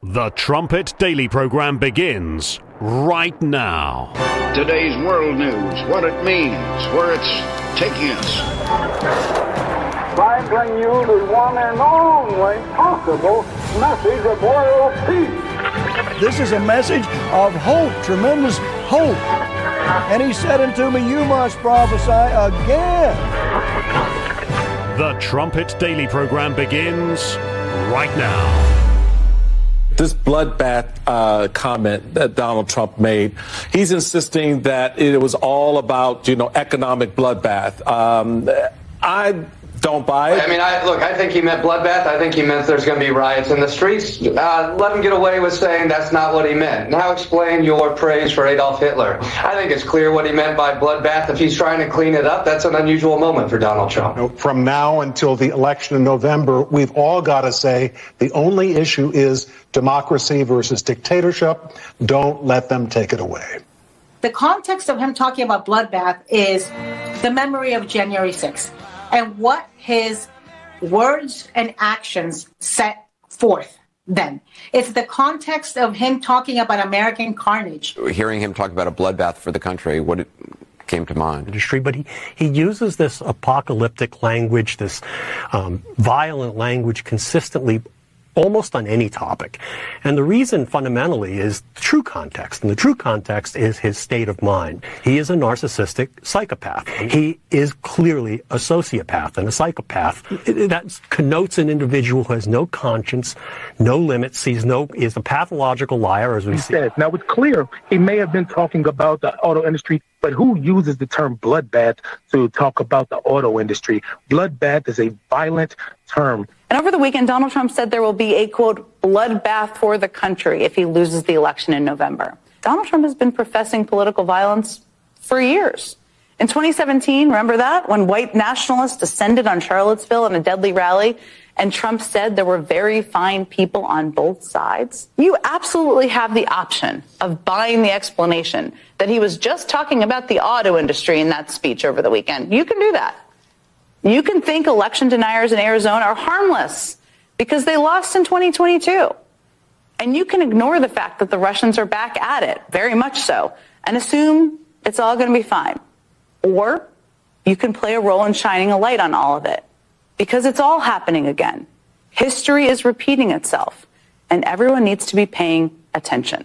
The Trumpet Daily program begins right now. Today's world news, what it means, where it's taking us. I bring you the one and only possible message of world peace. This is a message of hope, tremendous hope. And he said unto me, you must prophesy again. The Trumpet Daily program begins right now. This bloodbath comment that Donald Trump made, he's insisting that it was all about, economic bloodbath. I don't buy it. I mean, I think he meant bloodbath. I think he meant there's going to be riots in the streets. Let him get away with saying that's not what he meant. Now explain your praise for Adolf Hitler. I think it's clear what he meant by bloodbath. If he's trying to clean it up, that's an unusual moment for Donald Trump. From now until the election in November, we've all got to say the only issue is democracy versus dictatorship. Don't let them take it away. The context of him talking about bloodbath is the memory of January 6th. And what his words and actions set forth then. It's the context of him talking about American carnage. Hearing him talk about a bloodbath for the country, what came to mind? But he uses this apocalyptic language, this violent language consistently, almost on any topic. And the reason fundamentally is true context. And the true context is his state of mind. He is a narcissistic psychopath. He is clearly a sociopath and a psychopath. That connotes an individual who has no conscience, no limits, is a pathological liar, as we see. Now, it's clear he may have been talking about the auto industry, but who uses the term bloodbath to talk about the auto industry? Bloodbath is a violent term. And over the weekend, Donald Trump said there will be a, quote, bloodbath for the country if he loses the election in November. Donald Trump has been professing political violence for years. In 2017, remember that? When white nationalists descended on Charlottesville in a deadly rally, and Trump said there were very fine people on both sides? You absolutely have the option of buying the explanation that he was just talking about the auto industry in that speech over the weekend. You can do that. You can think election deniers in Arizona are harmless because they lost in 2022. And you can ignore the fact that the Russians are back at it, very much so, and assume it's all going to be fine. Or you can play a role in shining a light on all of it because it's all happening again. History is repeating itself, and everyone needs to be paying attention.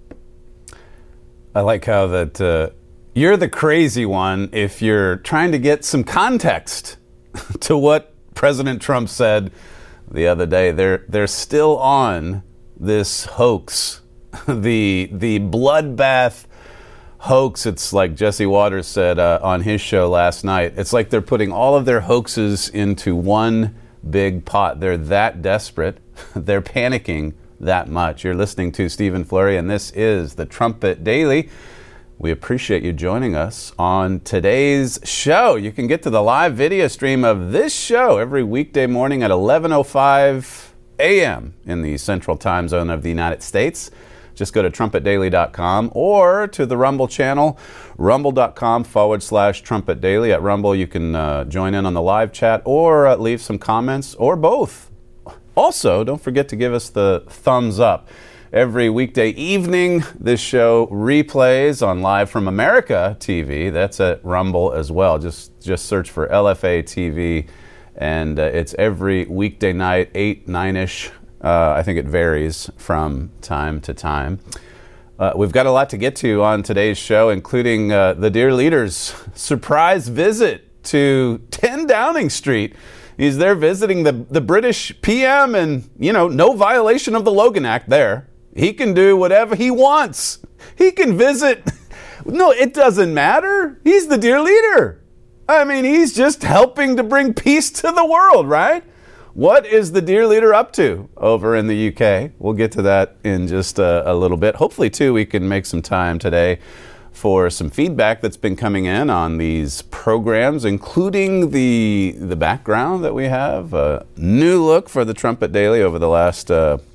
I like how that you're the crazy one if you're trying to get some context to what President Trump said the other day. They're still on this hoax, the bloodbath hoax. It's like Jesse Waters said on his show last night. It's like they're putting all of their hoaxes into one big pot. They're that desperate. They're panicking that much. You're listening to Stephen Flurry, and this is the Trumpet Daily. We appreciate you joining us on today's show. You can get to the live video stream of this show every weekday morning at 11:05 a.m. in the Central Time Zone of the United States. Just go to trumpetdaily.com or to the Rumble channel, rumble.com/Trumpet Daily. At Rumble, you can join in on the live chat or leave some comments or both. Also, don't forget to give us the thumbs up. Every weekday evening, this show replays on Live from America TV. That's at Rumble as well. Just search for LFA TV, and it's every weekday night, 8, 9-ish. I think it varies from time to time. We've got a lot to get to on today's show, including the Dear Leader's surprise visit to 10 Downing Street. He's there visiting the British PM, and, no violation of the Logan Act there. He can do whatever he wants. He can visit. No, it doesn't matter. He's the dear leader. I mean, he's just helping to bring peace to the world, right? What is the dear leader up to over in the UK? We'll get to that in just a little bit. Hopefully, too, we can make some time today for some feedback that's been coming in on these programs, including the background that we have. A new look for the Trumpet Daily over the last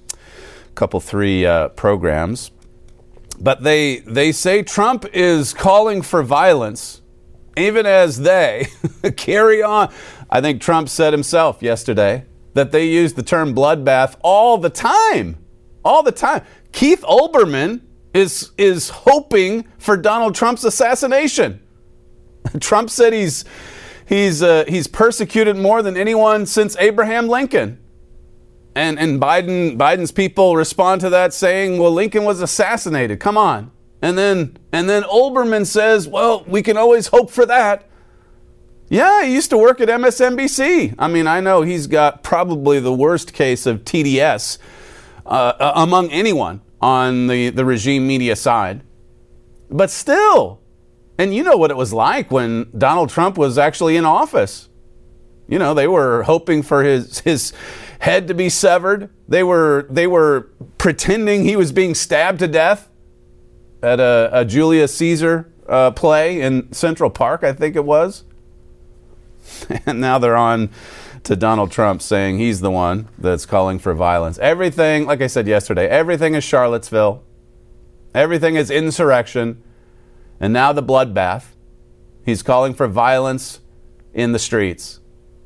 three programs. But they say Trump is calling for violence, even as they carry on. I think Trump said himself yesterday that they use the term bloodbath all the time all the time. Keith Olbermann is hoping for Donald Trump's assassination. Trump said he's persecuted more than anyone since Abraham Lincoln. And Biden's people respond to that saying, well, Lincoln was assassinated. Come on. And then Olbermann says, well, we can always hope for that. Yeah, he used to work at MSNBC. I mean, I know he's got probably the worst case of TDS among anyone on the regime media side. But still, and you know what it was like when Donald Trump was actually in office. You know, they were hoping for his head to be severed. They were pretending he was being stabbed to death at a Julius Caesar play in Central Park, I think it was. And now they're on to Donald Trump saying he's the one that's calling for violence. Everything, like I said yesterday, everything is Charlottesville. Everything is insurrection. And now the bloodbath. He's calling for violence in the streets.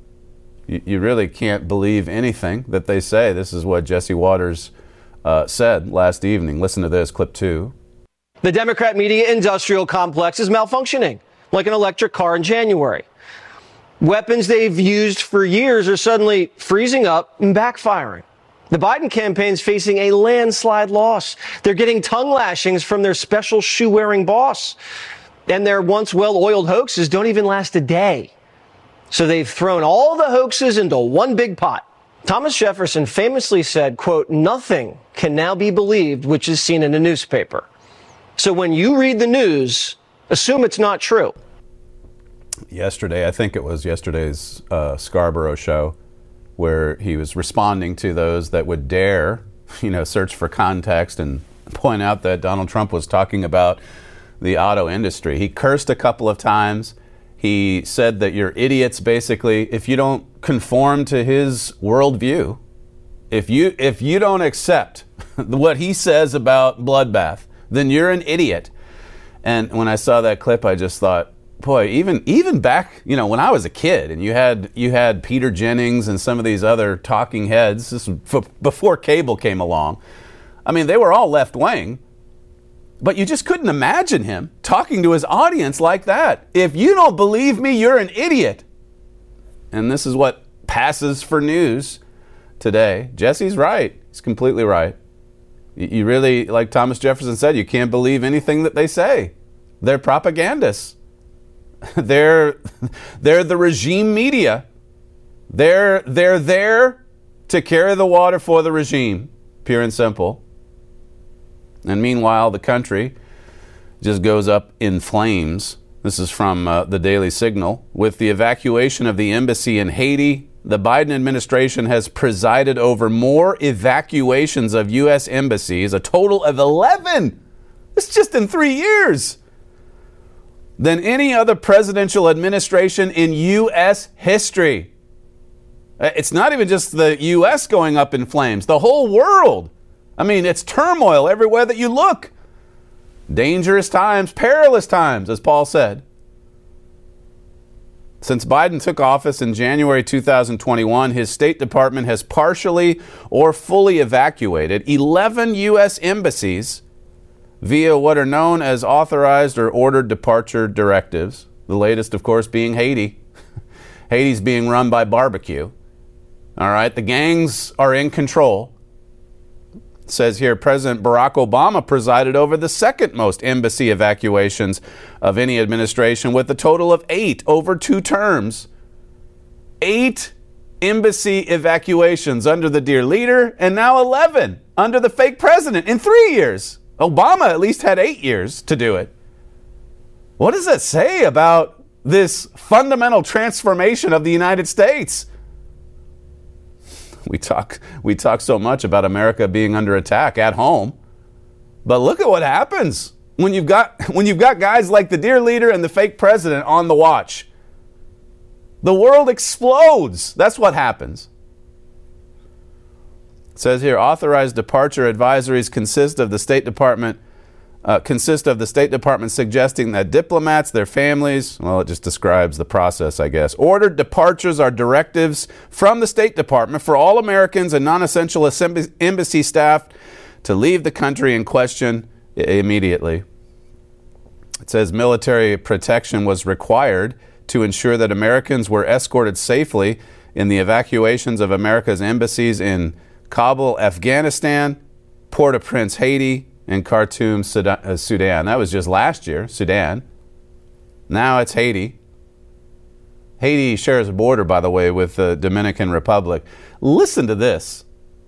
You really can't believe anything that they say. This is what Jesse Waters said last evening. Listen to this, clip 2. The Democrat media industrial complex is malfunctioning, like an electric car in January. Weapons they've used for years are suddenly freezing up and backfiring. The Biden campaign's facing a landslide loss. They're getting tongue lashings from their special shoe-wearing boss. And their once well-oiled hoaxes don't even last a day. So they've thrown all the hoaxes into one big pot. Thomas Jefferson famously said, quote, "Nothing can now be believed which is seen in a newspaper." So when you read the news, assume it's not true. Yesterday, I think it was yesterday's Scarborough show, where he was responding to those that would dare, search for context and point out that Donald Trump was talking about the auto industry. He cursed a couple of times. He said that you're idiots, basically, if you don't conform to his worldview. If you don't accept what he says about bloodbath, then you're an idiot. And when I saw that clip, I just thought, boy, even back, when I was a kid, and you had Peter Jennings and some of these other talking heads, this was before cable came along. I mean, they were all left wing, but you just couldn't imagine him talking to his audience like that. If you don't believe me, you're an idiot. And this is what passes for news today. Jesse's right. He's completely right. You really, like Thomas Jefferson said, you can't believe anything that they say. They're propagandists. They're the regime media. They're there to carry the water for the regime, pure and simple. And meanwhile, the country just goes up in flames. This is from the Daily Signal. With the evacuation of the embassy in Haiti, the Biden administration has presided over more evacuations of U.S. embassies, a total of 11. It's just in 3 years. Than any other presidential administration in U.S. history. It's not even just the U.S. going up in flames, the whole world. I mean, it's turmoil everywhere that you look. Dangerous times, perilous times, as Paul said. Since Biden took office in January 2021, his State Department has partially or fully evacuated 11 U.S. embassies via what are known as authorized or ordered departure directives. The latest, of course, being Haiti. Haiti's being run by barbecue. All right, the gangs are in control. It says here, President Barack Obama presided over the second most embassy evacuations of any administration, with a total of 8 over 2 terms. 8 embassy evacuations under the dear leader, and now 11 under the fake president in 3 years. Obama at least had 8 years to do it. What does that say about this fundamental transformation of the United States? We talk so much about America being under attack at home, but look at what happens when you've got guys like the dear leader and the fake president on the watch. The world explodes. That's what happens. It says here, authorized departure advisories consist of the State Department suggesting that diplomats, their families, well, it just describes the process, I guess. Ordered departures are directives from the State Department for all Americans and non-essential embassy staff to leave the country in question immediately. It says military protection was required to ensure that Americans were escorted safely in the evacuations of America's embassies in Kabul, Afghanistan, Port-au-Prince, Haiti, and Khartoum, Sudan. That was just last year, Sudan. Now it's Haiti. Haiti shares a border, by the way, with the Dominican Republic. Listen to this.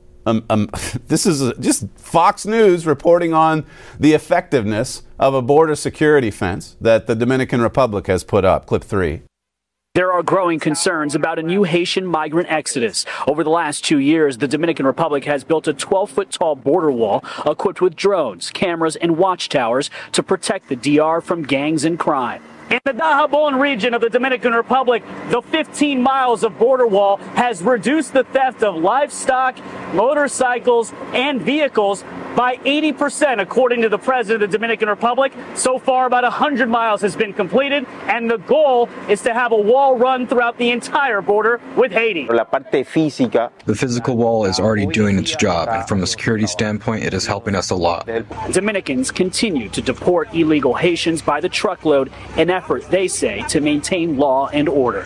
This is just Fox News reporting on the effectiveness of a border security fence that the Dominican Republic has put up. Clip 3. There are growing concerns about a new Haitian migrant exodus. Over the last 2 years, the Dominican Republic has built a 12-foot-tall border wall equipped with drones, cameras, and watchtowers to protect the DR from gangs and crime. In the Dajabon region of the Dominican Republic, the 15 miles of border wall has reduced the theft of livestock, motorcycles, and vehicles by 80%, according to the president of the Dominican Republic. So far, about 100 miles has been completed, and the goal is to have a wall run throughout the entire border with Haiti. The physical wall is already doing its job, and from a security standpoint, it is helping us a lot. Dominicans continue to deport illegal Haitians by the truckload, an effort, they say, to maintain law and order.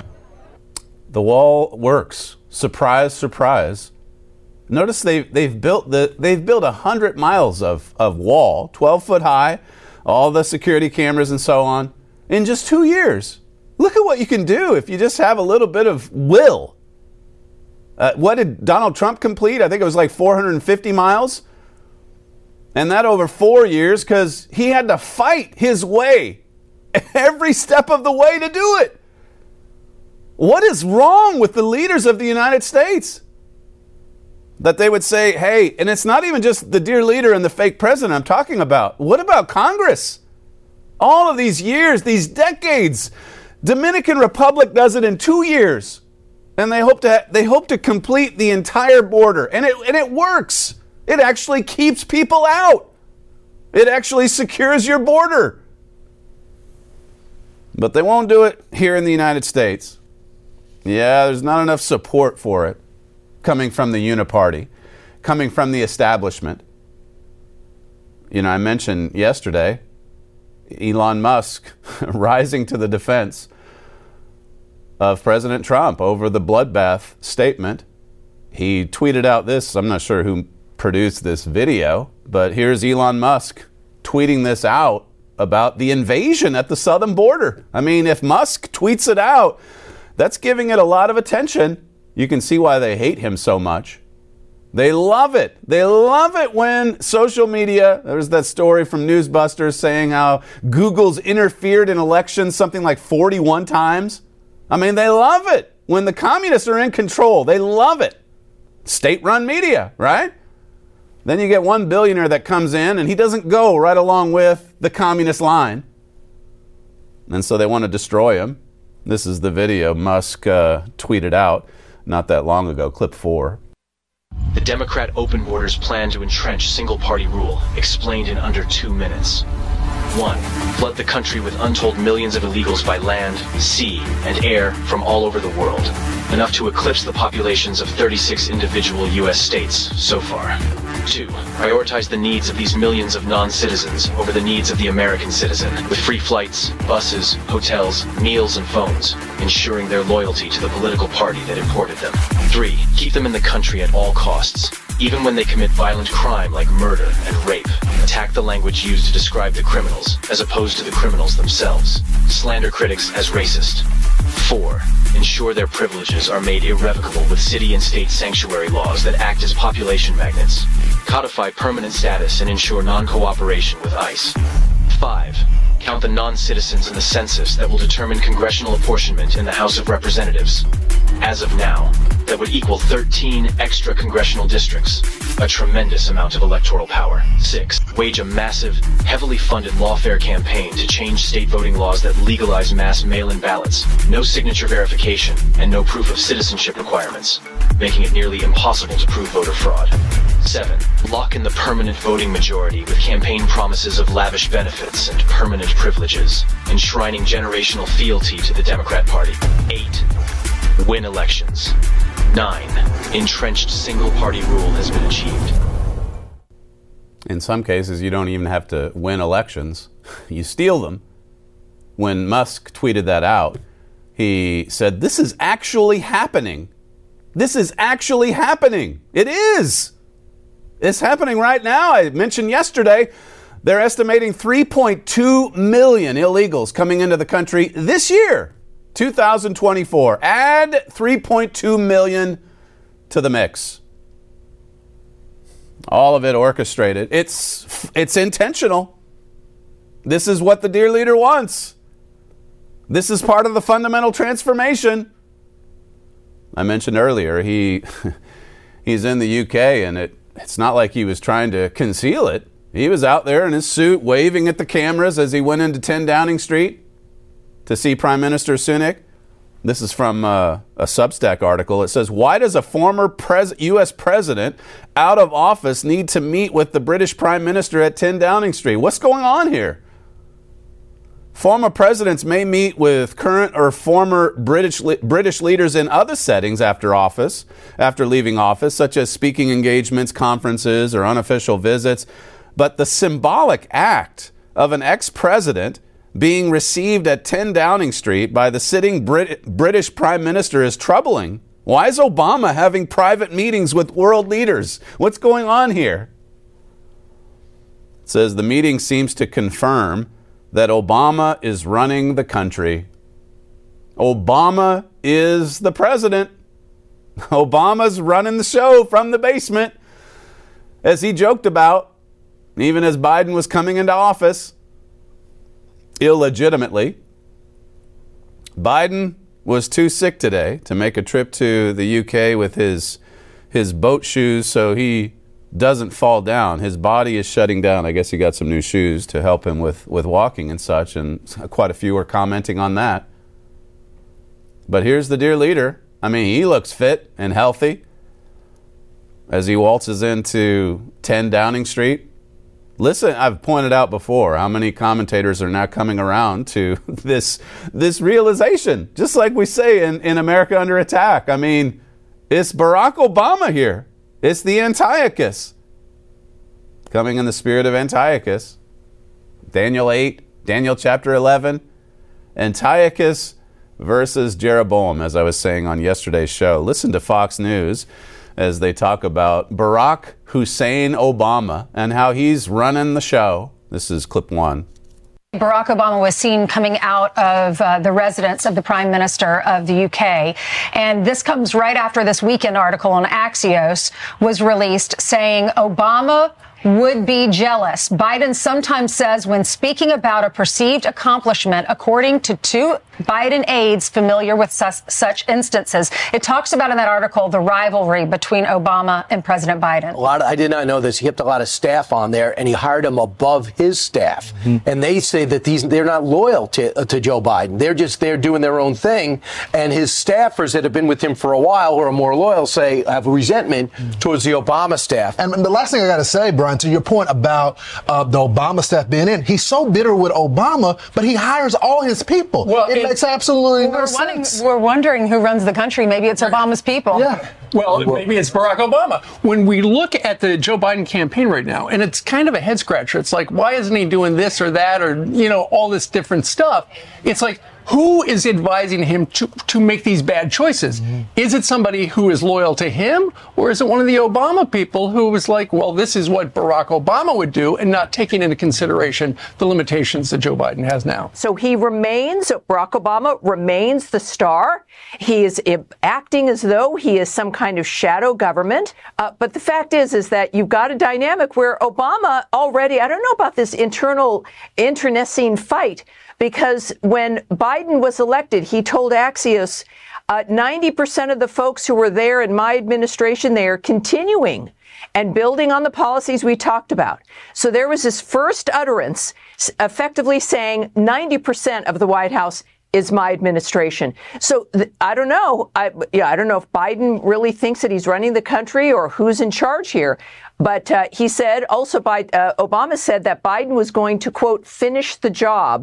The wall works. Surprise, surprise. Notice they've built 100 miles of wall, 12 foot high, all the security cameras and so on, in just 2 years. Look at what you can do if you just have a little bit of will. What did Donald Trump complete? I think it was like 450 miles. And that over 4 years because he had to fight his way every step of the way to do it. What is wrong with the leaders of the United States? That they would say, hey, and it's not even just the dear leader and the fake president I'm talking about. What about Congress? All of these years, these decades, Dominican Republic does it in 2 years. And they hope to complete the entire border. And it works. It actually keeps people out. It actually secures your border. But they won't do it here in the United States. Yeah, there's not enough support for it coming from the uniparty, coming from the establishment. You know, I mentioned yesterday Elon Musk rising to the defense of President Trump over the bloodbath statement. He tweeted out this. I'm not sure who produced this video, but here's Elon Musk tweeting this out about the invasion at the southern border. I mean, if Musk tweets it out, that's giving it a lot of attention. You can see why they hate him so much. They love it. They love it when social media, there was that story from Newsbusters saying how Google's interfered in elections something like 41 times. I mean, they love it. When the communists are in control, they love it. State-run media, right? Then you get one billionaire that comes in and he doesn't go right along with the communist line. And so they want to destroy him. This is the video Musk tweeted out not that long ago, clip 4. The Democrat open borders plan to entrench single-party rule, explained in under 2 minutes. 1. Flood the country with untold millions of illegals by land, sea, and air from all over the world, enough to eclipse the populations of 36 individual U.S. states so far. 2. Prioritize the needs of these millions of non-citizens over the needs of the American citizen, with free flights, buses, hotels, meals, and phones, ensuring their loyalty to the political party that imported them. 3. Keep them in the country at all costs, even when they commit violent crime like murder and rape. Attack the language used to describe the criminals, as opposed to the criminals themselves. Slander critics as racist. 4. Ensure their privileges are made irrevocable with city and state sanctuary laws that act as population magnets. Codify permanent status and ensure non-cooperation with ICE. 5. Count the non-citizens in the census that will determine congressional apportionment in the House of Representatives. As of now, that would equal 13 extra congressional districts, a tremendous amount of electoral power. 6. Wage a massive, heavily funded lawfare campaign to change state voting laws that legalize mass mail-in ballots, no signature verification, and no proof of citizenship requirements, making it nearly impossible to prove voter fraud. 7. Lock in the permanent voting majority with campaign promises of lavish benefits and permanent privileges, enshrining generational fealty to the Democrat Party. 8. Win elections. 9. Entrenched single-party rule has been achieved. In some cases, you don't even have to win elections. You steal them. When Musk tweeted that out, he said, this is actually happening. This is actually happening. It is. It's happening right now. I mentioned yesterday, they're estimating 3.2 million illegals coming into the country this year, 2024. Add 3.2 million to the mix. All of it orchestrated. It's intentional. This is what the dear leader wants. This is part of the fundamental transformation. I mentioned earlier, he's in the UK, and it's not like he was trying to conceal it. He was out there in his suit waving at the cameras as he went into 10 Downing Street to see Prime Minister Sunak. This is from a Substack article. It says, why does a former U.S. president out of office need to meet with the British Prime Minister at 10 Downing Street? What's going on here? Former presidents may meet with current or former British leaders in other settings after leaving office, such as speaking engagements, conferences, or unofficial visits. But the symbolic act of an ex-president being received at 10 Downing Street by the sitting British Prime Minister is troubling. Why is Obama having private meetings with world leaders? What's going on here? It says the meeting seems to confirm that Obama is running the country. Obama is the president. Obama's running the show from the basement, as he joked about, even as Biden was coming into office, illegitimately. Biden was too sick today to make a trip to the UK with his boat shoes so he doesn't fall down. His body is shutting down. I guess he got some new shoes to help him with walking and such, and quite a few are commenting on that. But here's the dear leader. I mean, he looks fit and healthy as he waltzes into 10 Downing Street. Listen, I've pointed out before how many commentators are now coming around to this realization, just like we say in America Under Attack. I mean, it's Barack Obama here. It's the Antiochus. Coming in the spirit of Antiochus. Daniel 8, Daniel chapter 11. Antiochus versus Jeroboam, as I was saying on yesterday's show. Listen to Fox News as they talk about Barack Hussein Obama and how he's running the show. This is clip 1. Barack Obama was seen coming out of the residence of the Prime Minister of the UK. And this comes right after this Weekend article on Axios was released saying Obama would be jealous. Biden sometimes says when speaking about a perceived accomplishment, according to two Biden aides familiar with such instances. It talks about in that article the rivalry between Obama and President Biden. I did not know this. He kept a lot of staff on there, and he hired them above his staff. Mm-hmm. And they say that they're not loyal to Joe Biden. They're doing their own thing. And his staffers that have been with him for a while, who are more loyal, have resentment towards the Obama staff. And the last thing I got to say, Brian, to your point about the Obama staff being in, he's so bitter with Obama, but he hires all his people. Well, it makes absolutely no sense. We're wondering who runs the country. Maybe it's Obama's people. Yeah. Well, maybe it's Barack Obama. When we look at the Joe Biden campaign right now, and it's kind of a head scratcher. It's like, why isn't he doing this or that or, all this different stuff? It's like, who is advising him to make these bad choices? Mm-hmm. Is it somebody who is loyal to him, or is it one of the Obama people who was like, well, this is what Barack Obama would do, and not taking into consideration the limitations that Joe Biden has now? So Barack Obama remains the star. He is acting as though he is some kind of shadow government. But the fact is that you've got a dynamic where Obama already, I don't know about this internecine fight, because when Biden was elected, he told Axios, 90% of the folks who were there in my administration, they are continuing and building on the policies we talked about. So there was this first utterance effectively saying 90% of the White House is my administration. So I don't know. I don't know if Biden really thinks that he's running the country or who's in charge here. But he said also, Obama said that Biden was going to, quote, finish the job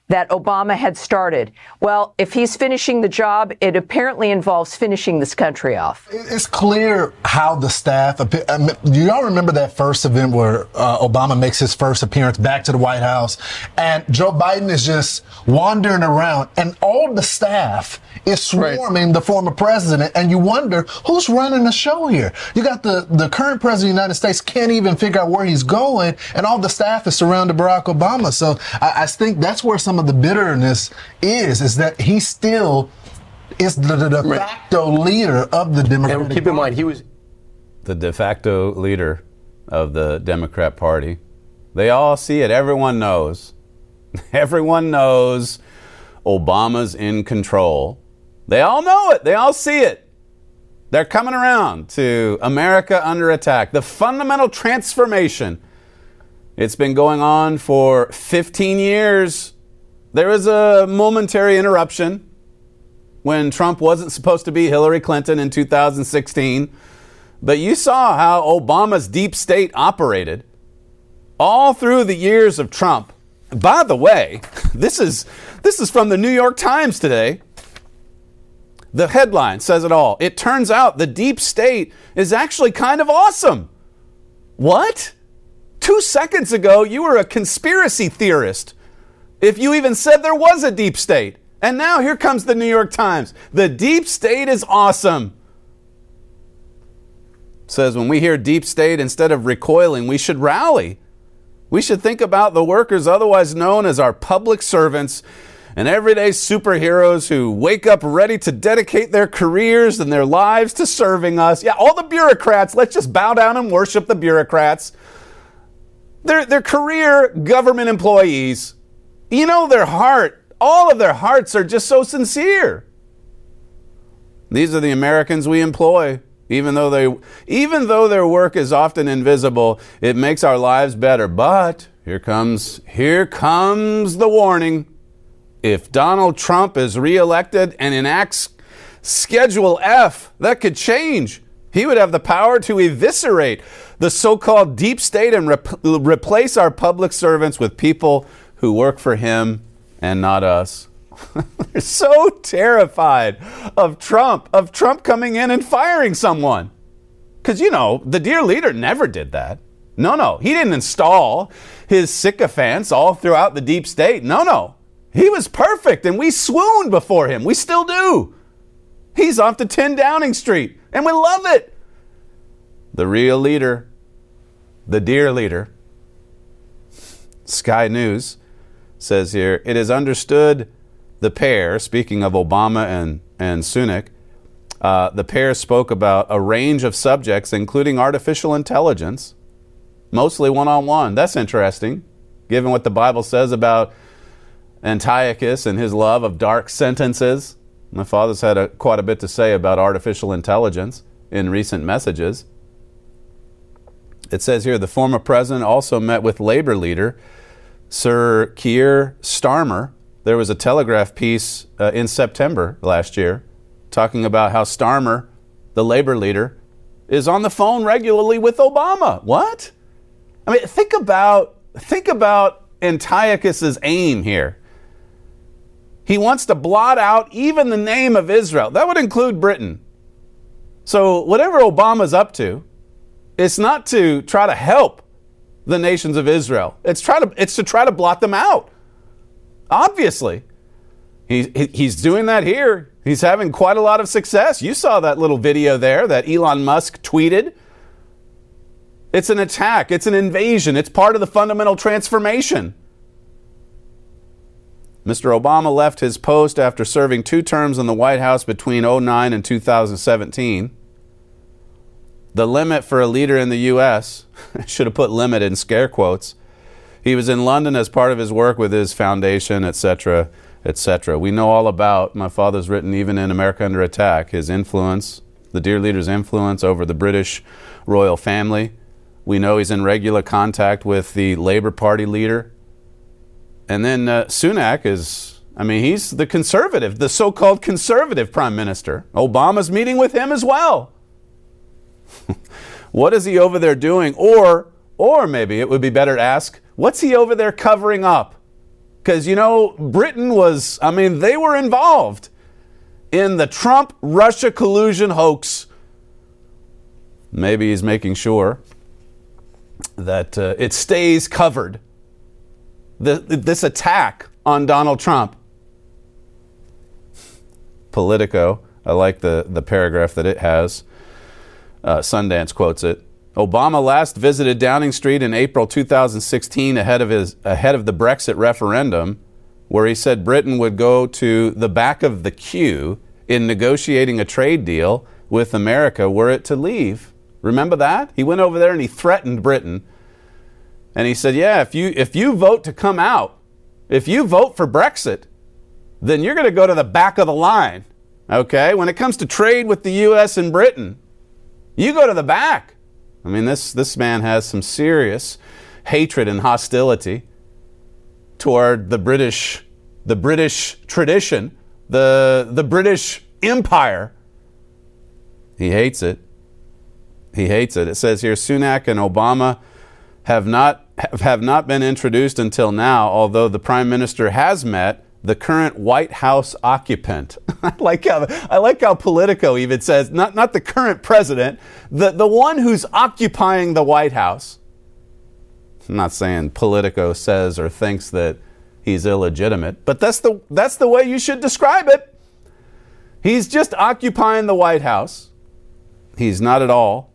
that Obama had started. Well, if he's finishing the job, it apparently involves finishing this country off. It's clear how the staff, do y'all remember that first event where Obama makes his first appearance back to the White House and Joe Biden is just wandering around and all the staff is swarming the former president, and you wonder who's running the show here. You got the current president of the United States can't even figure out where he's going, and all the staff is surrounding Barack Obama. So I think that's where some of the bitterness is that he still is the de facto leader of the Democratic Party. Keep in mind, he was the de facto leader of the Democrat Party. They all see it. Everyone knows. Everyone knows Obama's in control. They all know it. They all see it. They're coming around to America Under Attack. The fundamental transformation. It's been going on for 15 years. There was a momentary interruption when Trump wasn't supposed to be Hillary Clinton in 2016. But you saw how Obama's deep state operated all through the years of Trump. By the way, this is from the New York Times today. The headline says it all. It turns out the deep state is actually kind of awesome. What? 2 seconds ago, you were a conspiracy theorist, if you even said there was a deep state. And now here comes the New York Times. The deep state is awesome. It says when we hear deep state, instead of recoiling, we should rally. We should think about the workers otherwise known as our public servants and everyday superheroes who wake up ready to dedicate their careers and their lives to serving us. Yeah, all the bureaucrats, let's just bow down and worship the bureaucrats. They're career government employees. You know, their heart, all of their hearts are just so sincere. These are the Americans we employ. Even though their work is often invisible, it makes our lives better. But here comes the warning. If Donald Trump is reelected and enacts Schedule F, that could change. He would have the power to eviscerate the so-called deep state and replace our public servants with people who work for him and not us. They're so terrified of Trump coming in and firing someone. Because, you know, the dear leader never did that. No, he didn't install his sycophants all throughout the deep state. No. He was perfect, and we swooned before him. We still do. He's off to 10 Downing Street, and we love it. The real leader, the dear leader, Sky News says here, it is understood the pair, speaking of Obama and Sunak, the pair spoke about a range of subjects, including artificial intelligence, mostly one-on-one. That's interesting, given what the Bible says about Antiochus and his love of dark sentences. My father's had quite a bit to say about artificial intelligence in recent messages. It says here, the former president also met with labor leader Sir Keir Starmer. There was a Telegraph piece in September last year talking about how Starmer, the labor leader, is on the phone regularly with Obama. What? I mean, think about Antiochus's aim here. He wants to blot out even the name of Israel. That would include Britain. So whatever Obama's up to, it's not to try to help the nations of Israel. It's to try to blot them out. Obviously. He's doing that here. He's having quite a lot of success. You saw that little video there that Elon Musk tweeted. It's an attack. It's an invasion. It's part of the fundamental transformation. Mr. Obama left his post after serving 2 terms in the White House between 2009 and 2017. The limit for a leader in the U.S., I should have put limit in scare quotes. He was in London as part of his work with his foundation, etc., etc. We know all about, my father's written even in America Under Attack, his influence, the dear leader's influence over the British royal family. We know he's in regular contact with the Labour Party leader. And then Sunak he's the conservative, the so-called conservative prime minister. Obama's meeting with him as well. What is he over there doing? Or maybe it would be better to ask, what's he over there covering up? Because, you know, Britain was, I mean, they were involved in the Trump-Russia collusion hoax. Maybe he's making sure that it stays covered. This attack on Donald Trump. Politico, I like the paragraph that it has. Sundance quotes it. Obama last visited Downing Street in April 2016 ahead of the Brexit referendum, where he said Britain would go to the back of the queue in negotiating a trade deal with America were it to leave. Remember that? He went over there and he threatened Britain. And he said, yeah, if you vote to come out, if you vote for Brexit, then you're going to go to the back of the line. Okay? When it comes to trade with the U.S. and Britain, you go to the back. I mean, this man has some serious hatred and hostility toward the British tradition, the British Empire. He hates it. He hates it. It says here, Sunak and Obama have not been introduced until now, although the Prime Minister has met the current White House occupant. I like how Politico even says, not the current president, the one who's occupying the White House. I'm not saying Politico says or thinks that he's illegitimate, but that's the way you should describe it. He's just occupying the White House. He's not at all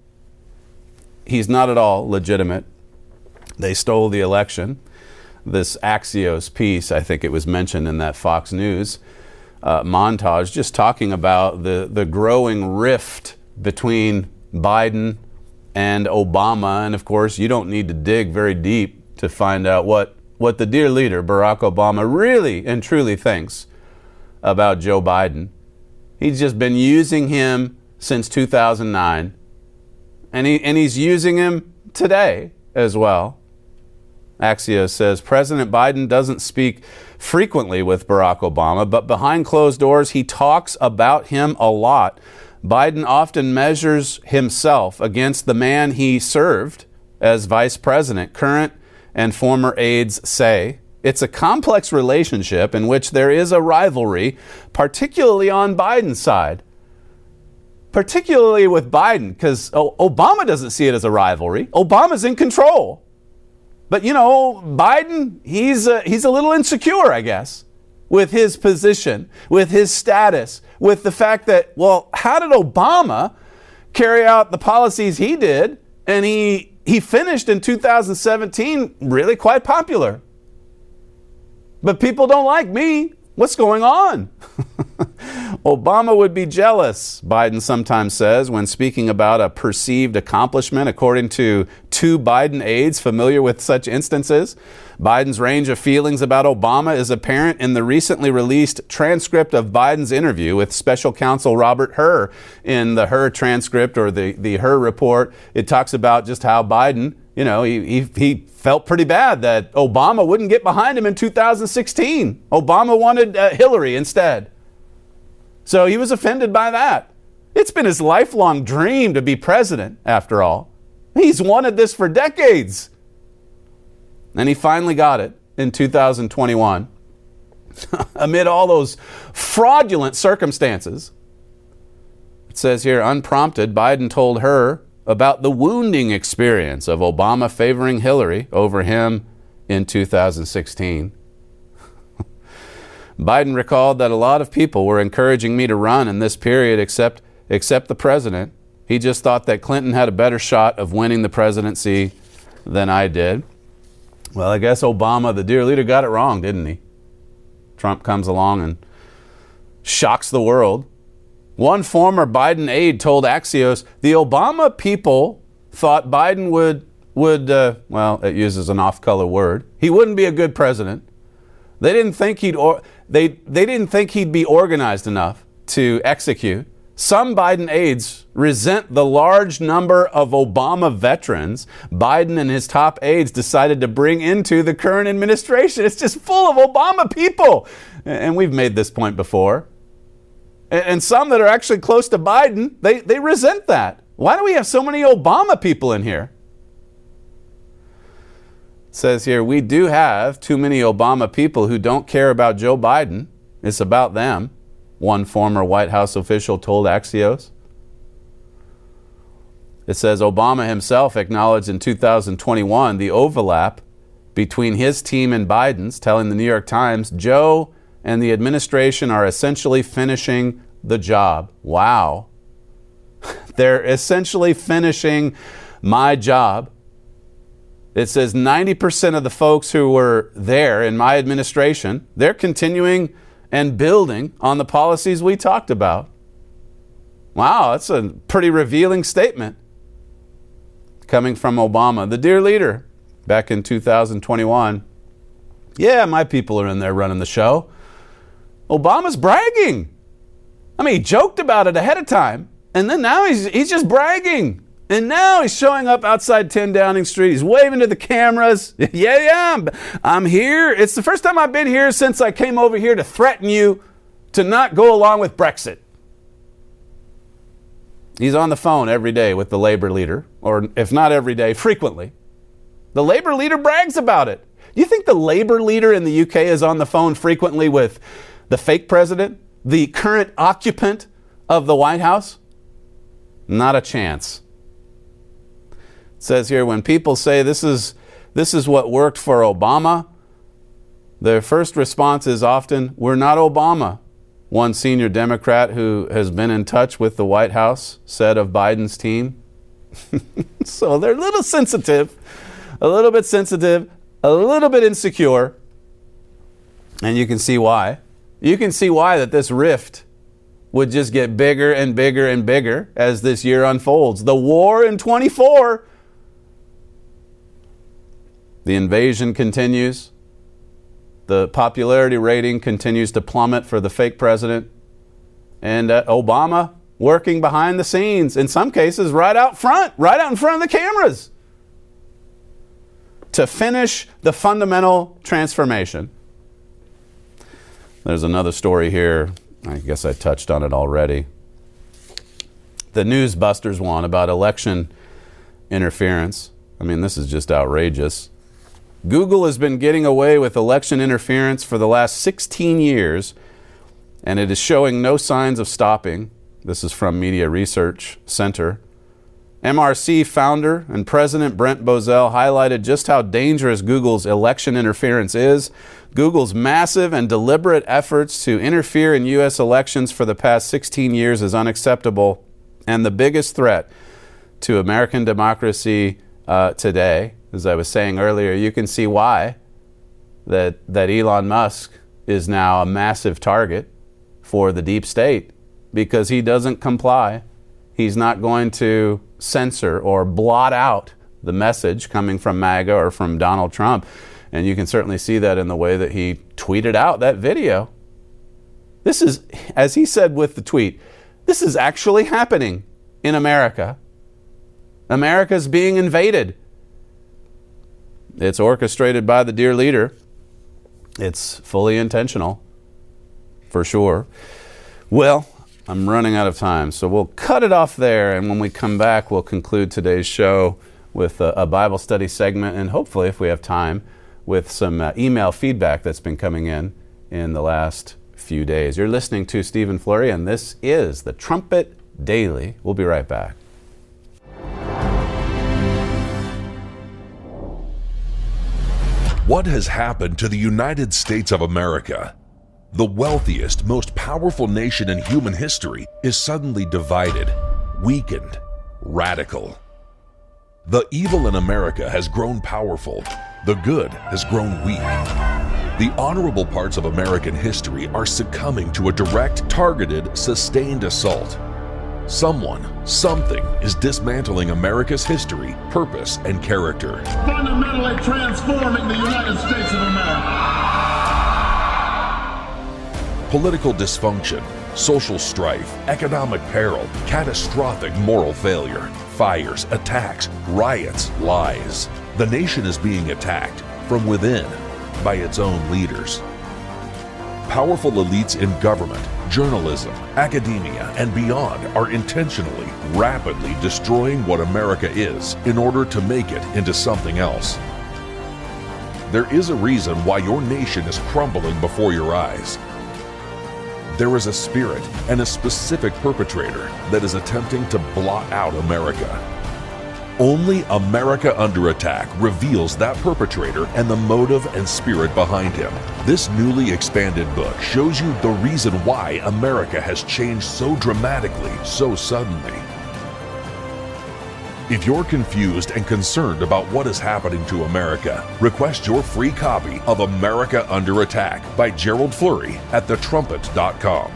legitimate. They stole the election. This Axios piece, I think it was mentioned in that Fox News montage, just talking about the growing rift between Biden and Obama. And of course, you don't need to dig very deep to find out what the dear leader, Barack Obama, really and truly thinks about Joe Biden. He's just been using him since 2009, and he's using him today as well. Axios says President Biden doesn't speak frequently with Barack Obama, but behind closed doors, he talks about him a lot. Biden often measures himself against the man he served as vice president, current and former aides say. It's a complex relationship in which there is a rivalry, particularly on Biden's side. Particularly with Biden, because Obama doesn't see it as a rivalry. Obama's in control. But, you know, Biden, he's a little insecure, I guess, with his position, with his status, with the fact that, well, how did Obama carry out the policies he did? And he finished in 2017 really quite popular. But people don't like me. What's going on? Obama would be jealous, Biden sometimes says, when speaking about a perceived accomplishment, according to two Biden aides familiar with such instances. Biden's range of feelings about Obama is apparent in the recently released transcript of Biden's interview with special counsel Robert Hur. In the Hur transcript, or the Hur report, it talks about just how Biden, you know, he felt pretty bad that Obama wouldn't get behind him in 2016. Obama wanted Hillary instead. So he was offended by that. It's been his lifelong dream to be president, after all. He's wanted this for decades. And he finally got it in 2021. Amid all those fraudulent circumstances. It says here, unprompted, Biden told her about the wounding experience of Obama favoring Hillary over him in 2016. Biden recalled that a lot of people were encouraging me to run in this period except the president. He just thought that Clinton had a better shot of winning the presidency than I did. Well, I guess Obama, the dear leader, got it wrong, didn't he? Trump comes along and shocks the world. One former Biden aide told Axios the Obama people thought Biden would well, it uses an off-color word. He wouldn't be a good president. They didn't think they didn't think he'd be organized enough to execute. Some Biden aides resent the large number of Obama veterans Biden and his top aides decided to bring into the current administration. It's just full of Obama people. And we've made this point before. And some that are actually close to Biden, they resent that. Why do we have so many Obama people in here? says here, we do have too many Obama people who don't care about Joe Biden. It's about them, one former White House official told Axios. It says Obama himself acknowledged in 2021 the overlap between his team and Biden's, telling the New York Times, Joe and the administration are essentially finishing the job. Wow. They're essentially finishing my job. It says 90% of the folks who were there in my administration, they're continuing and building on the policies we talked about. Wow, that's a pretty revealing statement coming from Obama, the dear leader, back in 2021. Yeah, my people are in there running the show. Obama's bragging. I mean, he joked about it ahead of time, and then now he's just bragging. And now he's showing up outside 10 Downing Street. He's waving to the cameras. Yeah, I'm here. It's the first time I've been here since I came over here to threaten you to not go along with Brexit. He's on the phone every day with the Labour leader, or if not every day, frequently. The Labour leader brags about it. Do you think the Labour leader in the UK is on the phone frequently with the fake president, the current occupant of the White House? Not a chance. It says here, when people say this is what worked for Obama, their first response is often, we're not Obama. One senior Democrat who has been in touch with the White House said of Biden's team. So they're a little sensitive, a little bit insecure. And you can see why. You can see why that this rift would just get bigger and bigger and bigger as this year unfolds. The war in 24. The invasion continues. The popularity rating continues to plummet for the fake president. And Obama working behind the scenes, in some cases right out in front of the cameras, to finish the fundamental transformation. There's another story here. I guess I touched on it already. The Newsbusters one about election interference. I mean, this is just outrageous. Google has been getting away with election interference for the last 16 years, and it is showing no signs of stopping. This is from Media Research Center. MRC founder and president Brent Bozell highlighted just how dangerous Google's election interference is. Google's massive and deliberate efforts to interfere in U.S. elections for the past 16 years is unacceptable and the biggest threat to American democracy today. As I was saying earlier, you can see why that Elon Musk is now a massive target for the deep state, because he doesn't comply. He's not going to censor or blot out the message coming from MAGA or from Donald Trump. And you can certainly see that in the way that he tweeted out that video. This is, as he said with the tweet, this is actually happening in America. America's being invaded. It's orchestrated by the dear leader. It's fully intentional, for sure. Well, I'm running out of time, so we'll cut it off there. And when we come back, we'll conclude today's show with a Bible study segment, and hopefully, if we have time, with some email feedback that's been coming in the last few days. You're listening to Stephen Flurry, and this is the Trumpet Daily. We'll be right back. What has happened to the United States of America? The wealthiest, most powerful nation in human history is suddenly divided, weakened, radical. The evil in America has grown powerful. The good has grown weak. The honorable parts of American history are succumbing to a direct, targeted, sustained assault. Someone, something is dismantling America's history, purpose, and character. Fundamentally transforming the United States of America. Political dysfunction, social strife, economic peril, catastrophic moral failure, fires, attacks, riots, lies. The nation is being attacked from within by its own leaders. Powerful elites in government, journalism, academia, and beyond are intentionally, rapidly destroying what America is in order to make it into something else. there is a reason why your nation is crumbling before your eyes. There is a spirit and a specific perpetrator that is attempting to blot out America. Only America Under Attack reveals that perpetrator and the motive and spirit behind him. This newly expanded book shows you the reason why America has changed so dramatically, so suddenly. If you're confused and concerned about what is happening to America, request your free copy of America Under Attack by Gerald Flurry at thetrumpet.com.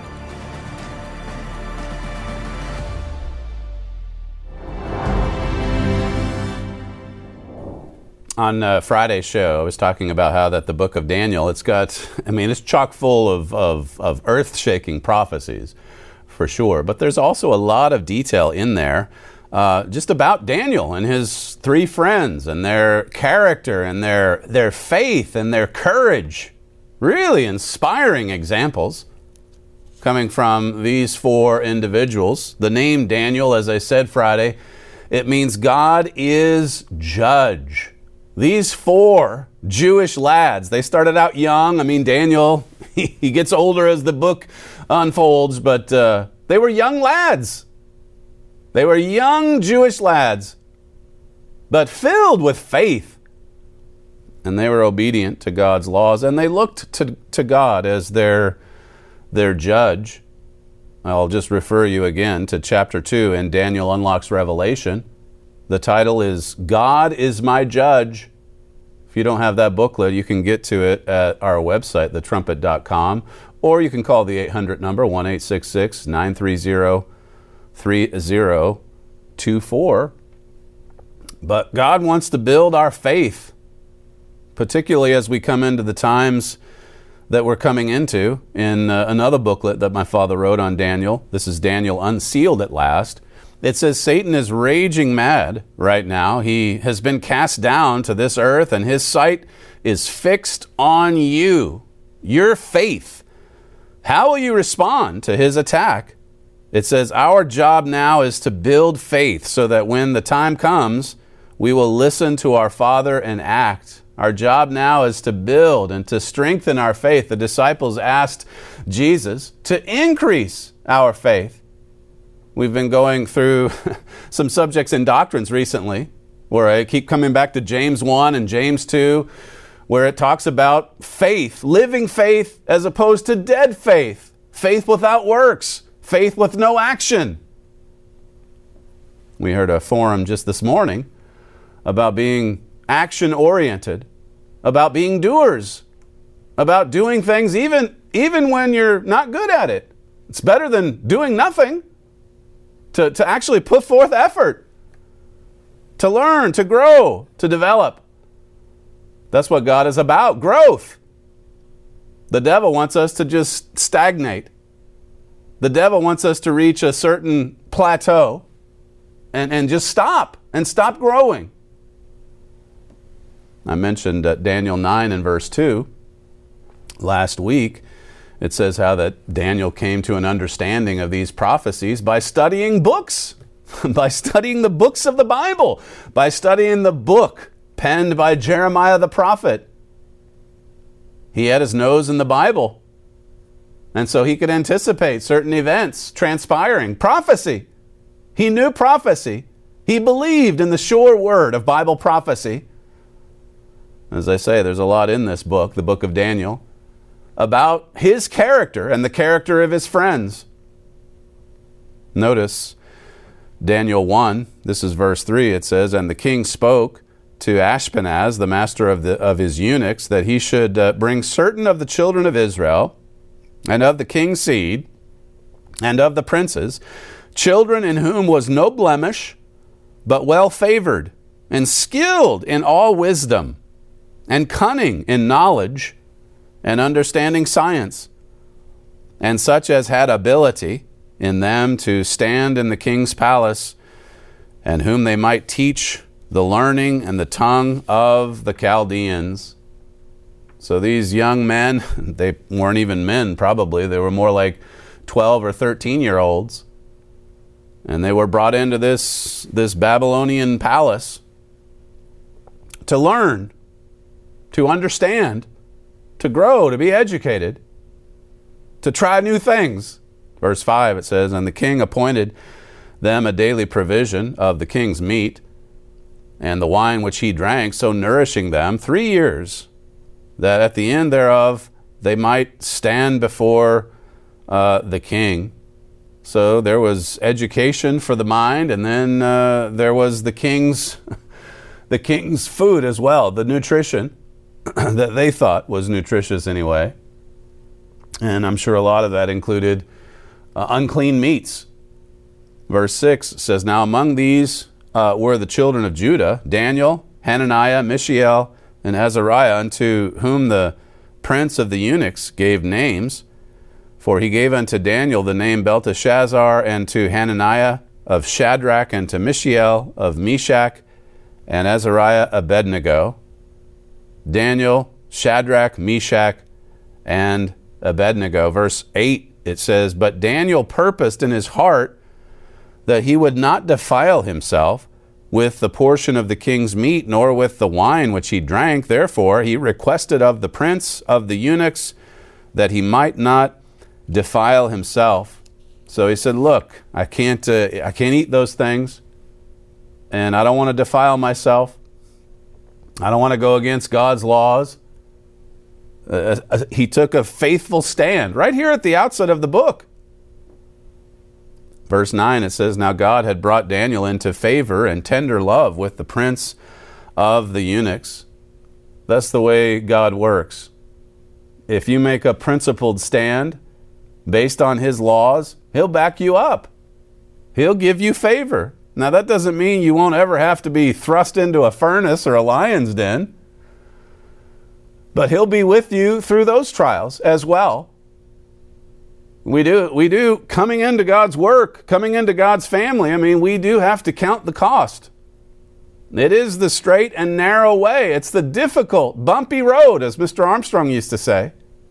On Friday's show, I was talking about how that the book of Daniel, it's chock full of earth-shaking prophecies, for sure. But there's also a lot of detail in there just about Daniel and his three friends and their character and their faith and their courage. Really inspiring examples coming from these four individuals. The name Daniel, as I said Friday, it means God is judge. These four Jewish lads, they started out young. Daniel, he gets older as the book unfolds, but they were young lads. They were young Jewish lads, but filled with faith. And they were obedient to God's laws, and they looked to God as their judge. I'll just refer you again to chapter 2 in Daniel Unlocks Revelation. The title is God is My Judge. If you don't have that booklet, you can get to it at our website, thetrumpet.com, or you can call the 800 number, 1-866-930-3024. But God wants to build our faith, particularly as we come into the times that we're coming into in another booklet that my father wrote on Daniel. This is Daniel Unsealed at Last. It says Satan is raging mad right now. He has been cast down to this earth, and his sight is fixed on you, your faith. How will you respond to his attack? It says our job now is to build faith so that when the time comes, we will listen to our Father and act. Our job now is to build and to strengthen our faith. The disciples asked Jesus to increase our faith. We've been going through some subjects in doctrines recently, where I keep coming back to James 1 and James 2, where it talks about faith, living faith as opposed to dead faith, faith without works, faith with no action. We heard a forum just this morning about being action-oriented, about being doers, about doing things even when you're not good at it. It's better than doing nothing. To actually put forth effort, to learn, to grow, to develop. That's what God is about, growth. The devil wants us to just stagnate. The devil wants us to reach a certain plateau and just stop growing. I mentioned Daniel 9 and verse 2 last week. It says how that Daniel came to an understanding of these prophecies by studying books, by studying the books of the Bible, by studying the book penned by Jeremiah the prophet. He had his nose in the Bible, and so he could anticipate certain events transpiring. Prophecy. He knew prophecy. He believed in the sure word of Bible prophecy. As I say, there's a lot in this book, the book of Daniel, about his character and the character of his friends. Notice Daniel 1, this is verse 3, it says, and the king spoke to Ashpenaz, the master of his eunuchs, that he should bring certain of the children of Israel and of the king's seed and of the princes, children in whom was no blemish, but well favored and skilled in all wisdom and cunning in knowledge and understanding science, and such as had ability in them to stand in the king's palace, and whom they might teach the learning and the tongue of the Chaldeans. So these young men, they weren't even men probably, they were more like 12 or 13-year-olds, and they were brought into this Babylonian palace to learn to understand, to grow, to be educated, to try new things. Verse 5, it says, and the king appointed them a daily provision of the king's meat and the wine which he drank, so nourishing them 3 years, that at the end thereof they might stand before the king. So there was education for the mind, and then there was the king's food as well, the nutrition that they thought was nutritious anyway. And I'm sure a lot of that included unclean meats. Verse 6 says, now among these were the children of Judah, Daniel, Hananiah, Mishael, and Azariah, unto whom the prince of the eunuchs gave names. For he gave unto Daniel the name Belteshazzar, and to Hananiah of Shadrach, and to Mishael of Meshach, and Azariah Abednego. Daniel, Shadrach, Meshach, and Abednego. Verse 8, it says, but Daniel purposed in his heart that he would not defile himself with the portion of the king's meat, nor with the wine which he drank. Therefore he requested of the prince of the eunuchs that he might not defile himself. So he said, look, I can't eat those things, and I don't want to defile myself. I don't want to go against God's laws. He took a faithful stand right here at the outset of the book. Verse 9, it says, now God had brought Daniel into favor and tender love with the prince of the eunuchs. That's the way God works. If you make a principled stand based on his laws, he'll back you up. He'll give you favor. Now, that doesn't mean you won't ever have to be thrust into a furnace or a lion's den, but he'll be with you through those trials as well. We do coming into God's work, coming into God's family. I mean, we do have to count the cost. It is the straight and narrow way. It's the difficult, bumpy road, as Mr. Armstrong used to say.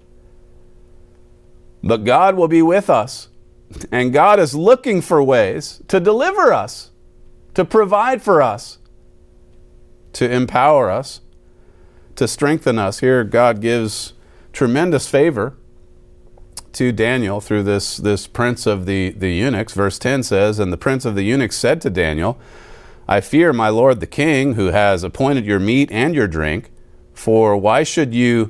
But God will be with us. And God is looking for ways to deliver us, to provide for us, to empower us, to strengthen us. Here, God gives tremendous favor to Daniel through this prince of the eunuchs. Verse 10 says, and the prince of the eunuchs said to Daniel, I fear my lord the king, who has appointed your meat and your drink, for why should he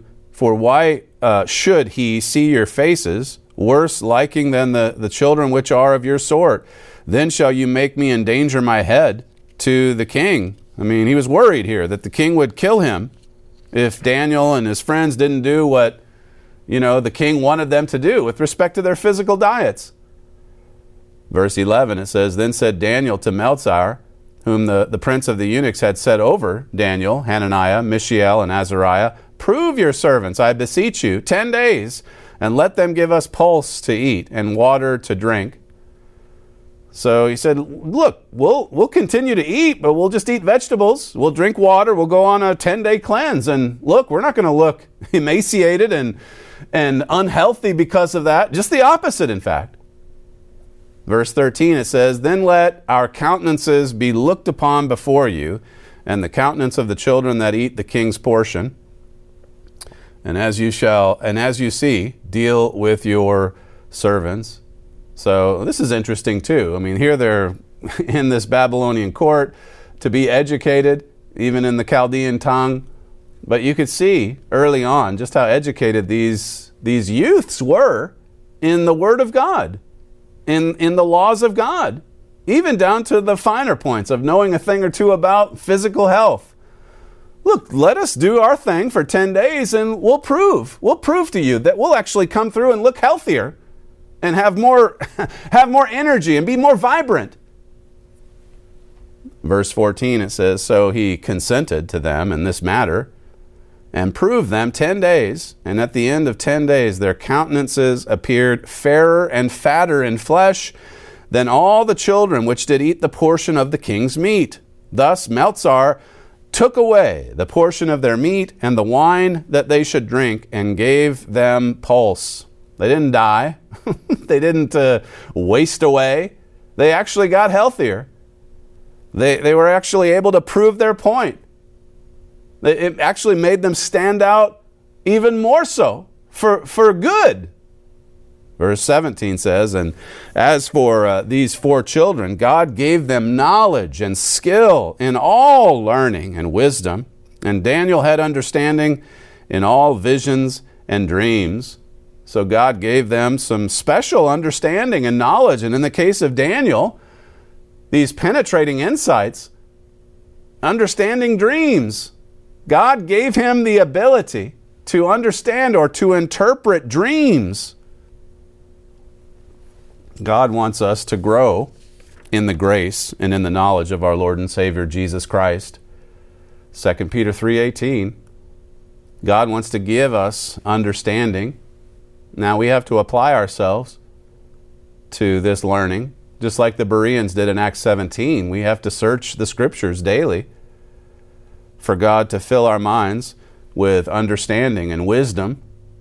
see your faces, worse liking than the children which are of your sort? Then shall you make me endanger my head to the king. I mean, he was worried here that the king would kill him if Daniel and his friends didn't do what the king wanted them to do with respect to their physical diets. Verse 11, it says, then said Daniel to Melzar, whom the prince of the eunuchs had set over Daniel, Hananiah, Mishael, and Azariah, prove your servants, I beseech you, 10 days, and let them give us pulse to eat and water to drink. So he said, look, we'll continue to eat, but we'll just eat vegetables. We'll drink water. We'll go on a 10-day cleanse. And look, we're not going to look emaciated and unhealthy because of that. Just the opposite, in fact. Verse 13, it says, then let our countenances be looked upon before you, and the countenance of the children that eat the king's portion. And as you see, deal with your servants. So this is interesting too. I mean, here they're in this Babylonian court to be educated, even in the Chaldean tongue. But you could see early on just how educated these youths were in the Word of God, in the laws of God, even down to the finer points of knowing a thing or two about physical health. Look, let us do our thing for 10 days and we'll prove to you that we'll actually come through and look healthier and have more energy and be more vibrant. Verse 14, it says, so he consented to them in this matter and proved them 10 days. And at the end of 10 days, their countenances appeared fairer and fatter in flesh than all the children which did eat the portion of the king's meat. Thus Melzar took away the portion of their meat and the wine that they should drink and gave them pulse. They didn't die. They didn't waste away. They actually got healthier. They were actually able to prove their point. It actually made them stand out even more so for good. Verse 17 says, and as for these 4 children, God gave them knowledge and skill in all learning and wisdom. And Daniel had understanding in all visions and dreams. So God gave them some special understanding and knowledge. And in the case of Daniel, these penetrating insights, understanding dreams, God gave him the ability to understand or to interpret dreams. God wants us to grow in the grace and in the knowledge of our Lord and Savior Jesus Christ. 2 Peter 3:18, God wants to give us understanding. Now we have to apply ourselves to this learning, just like the Bereans did in Acts 17. We have to search the Scriptures daily for God to fill our minds with understanding and wisdom.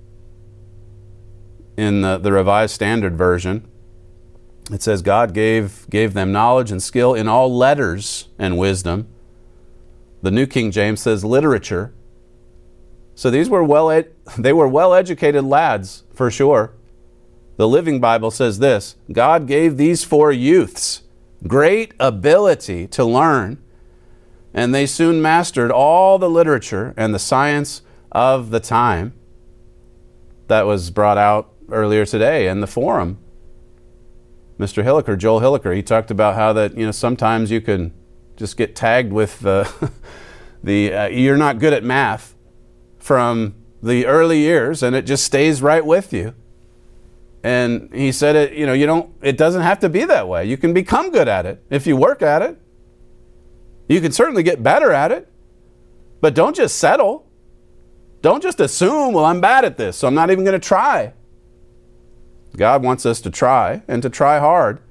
In the Revised Standard Version, it says God gave them knowledge and skill in all letters and wisdom. The New King James says literature. So these were well-educated lads, for sure. The Living Bible says this: God gave these 4 youths great ability to learn, and they soon mastered all the literature and the science of the time. That was brought out earlier today in the forum. Mr. Hilliker, Joel Hilliker, he talked about how that, sometimes you can just get tagged with you're not good at math from the early years, and it just stays right with you. And he said it doesn't have to be that way. You can become good at it if you work at it. You can certainly get better at it, but don't just settle. Don't just assume, well, I'm bad at this, so I'm not even going to try. God wants us to try, and to try hard.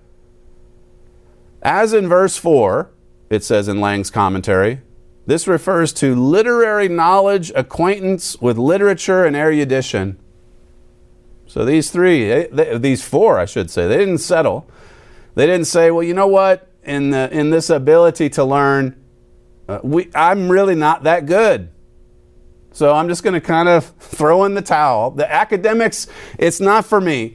As in verse 4, it says in Lang's commentary, this refers to literary knowledge, acquaintance with literature, and erudition. So these 4, I should say, they didn't settle. They didn't say, well, you know what? In this ability to learn, I'm really not that good. So I'm just going to kind of throw in the towel. The academics, it's not for me.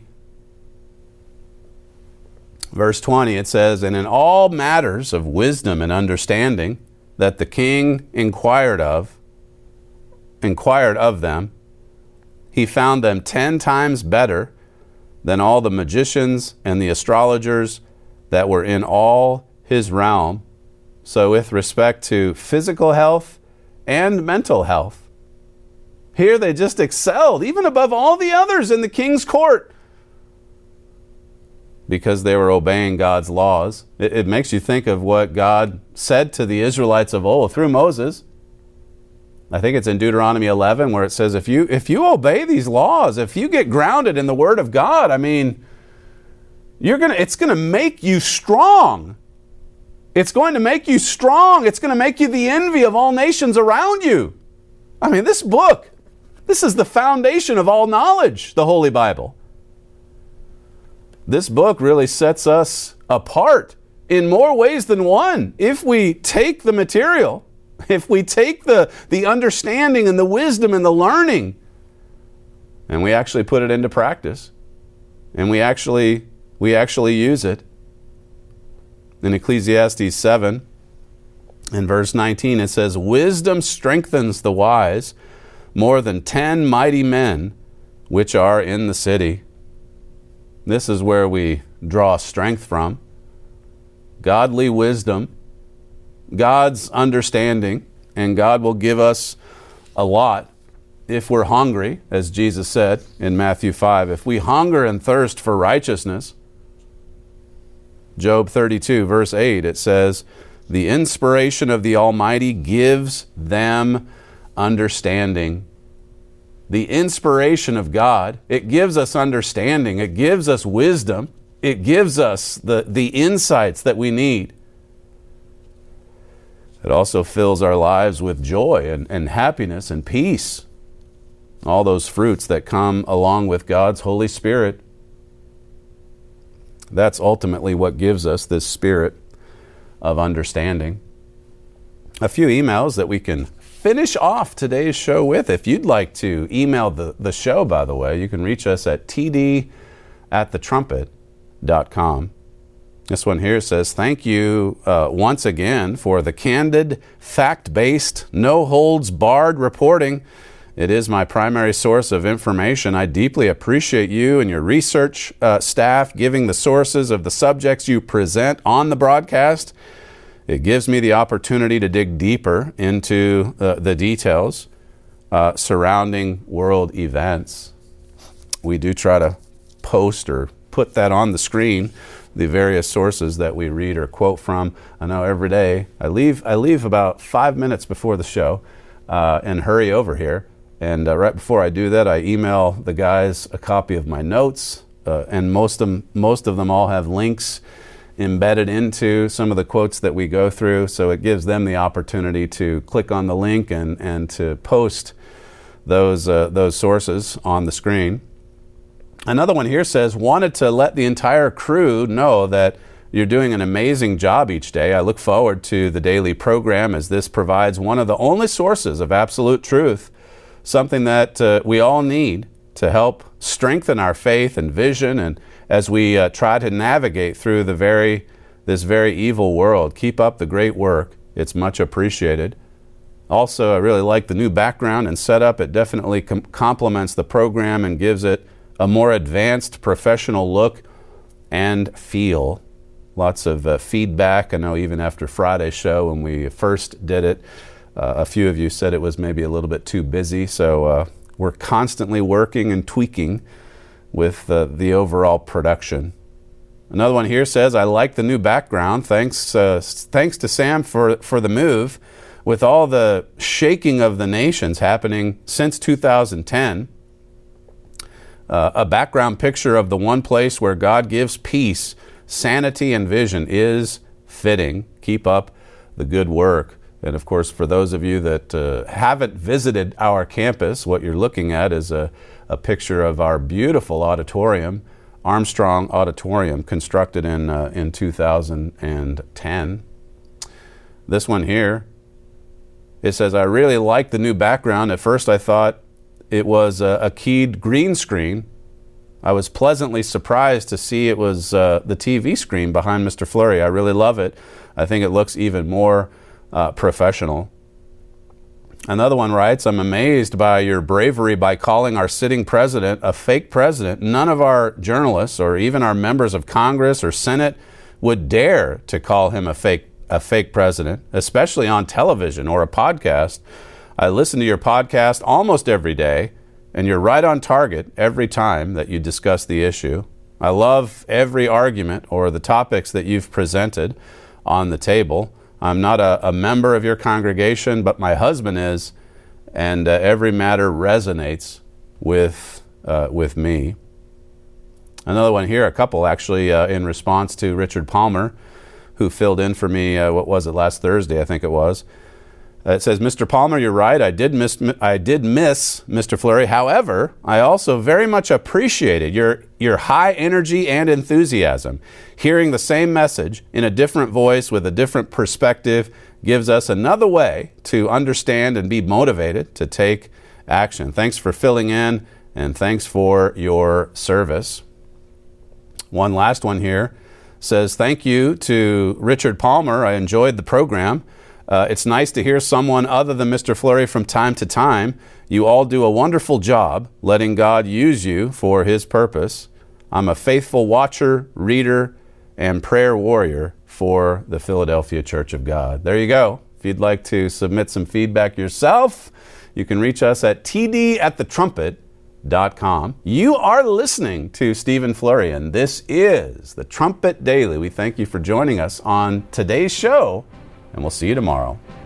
Verse 20, it says, and in all matters of wisdom and understanding that the king inquired of them, he found them 10 times better than all the magicians and the astrologers that were in all his realm. So with respect to physical health and mental health, here they just excelled, even above all the others in the king's court, because they were obeying God's laws. It makes you think of what God said to the Israelites of old through Moses. I think it's in Deuteronomy 11 where it says, if you obey these laws, if you get grounded in the Word of God, it's going to make you strong. It's going to make you strong. It's going to make you the envy of all nations around you. This book, this is the foundation of all knowledge, the Holy Bible. This book really sets us apart in more ways than one. If we take the material, if we take the understanding and the wisdom and the learning, and we actually put it into practice, and we actually use it. In Ecclesiastes 7, in verse 19, it says, wisdom strengthens the wise more than 10 mighty men which are in the city. This is where we draw strength from. Godly wisdom, God's understanding, and God will give us a lot if we're hungry, as Jesus said in Matthew 5. If we hunger and thirst for righteousness, Job 32, verse 8, it says, the inspiration of the Almighty gives them understanding. The inspiration of God, it gives us understanding, it gives us wisdom, it gives us the insights that we need. It also fills our lives with joy and happiness and peace. All those fruits that come along with God's Holy Spirit. That's ultimately what gives us this spirit of understanding. A few emails that we can finish off today's show with. If you'd like to email the show, by the way, you can reach us at td@thetrumpet.com. This one here says, thank you once again for the candid, fact-based, no-holds-barred reporting. It is my primary source of information. I deeply appreciate you and your research staff giving the sources of the subjects you present on the broadcast. It gives me the opportunity to dig deeper into the details surrounding world events. We do try to post or put that on the screen, the various sources that we read or quote from. I know every day I leave about 5 minutes before the show and hurry over here. And right before I do that, I email the guys a copy of my notes, and most of them all have links embedded into some of the quotes that we go through, so it gives them the opportunity to click on the link and to post those sources on the screen. Another one here says, wanted to let the entire crew know that you're doing an amazing job each day. I look forward to the daily program as this provides one of the only sources of absolute truth, something that we all need to help strengthen our faith and vision, and as we try to navigate through this very evil world. Keep up the great work. It's much appreciated. Also, I really like the new background and setup. It definitely complements the program and gives it a more advanced professional look and feel. Lots of feedback. I know even after Friday's show when we first did it, a few of you said it was maybe a little bit too busy, so we're constantly working and tweaking with the overall production. Another one here says, I like the new background. Thanks to Sam for the move. With all the shaking of the nations happening since 2010, a background picture of the one place where God gives peace, sanity, and vision is fitting. Keep up the good work. And of course, for those of you that haven't visited our campus, what you're looking at is a picture of our beautiful auditorium, Armstrong Auditorium, constructed in 2010. This one here, it says, I really like the new background. At first I thought it was a keyed green screen. I was pleasantly surprised to see it was the TV screen behind Mr. Fleury. I really love it. I think it looks even more professional. Another one writes, I'm amazed by your bravery by calling our sitting president a fake president. None of our journalists or even our members of Congress or Senate would dare to call him a fake president, especially on television or a podcast. I listen to your podcast almost every day, and you're right on target every time that you discuss the issue. I love every argument or the topics that you've presented on the table. I'm not a member of your congregation, but my husband is, and every matter resonates with me. Another one here, a couple actually, in response to Richard Palmer, who filled in for me, last Thursday, I think it was. It says, Mr. Palmer, you're right. I did miss Mr. Fleury. However, I also very much appreciated your high energy and enthusiasm. Hearing the same message in a different voice with a different perspective gives us another way to understand and be motivated to take action. Thanks for filling in, and thanks for your service. One last one here says, thank you to Richard Palmer. I enjoyed the program. It's nice to hear someone other than Mr. Fleury from time to time. You all do a wonderful job letting God use you for His purpose. I'm a faithful watcher, reader, and prayer warrior for the Philadelphia Church of God. There you go. If you'd like to submit some feedback yourself, you can reach us at td@thetrumpet.com. You are listening to Stephen Fleury, and this is the Trumpet Daily. We thank you for joining us on today's show, and we'll see you tomorrow.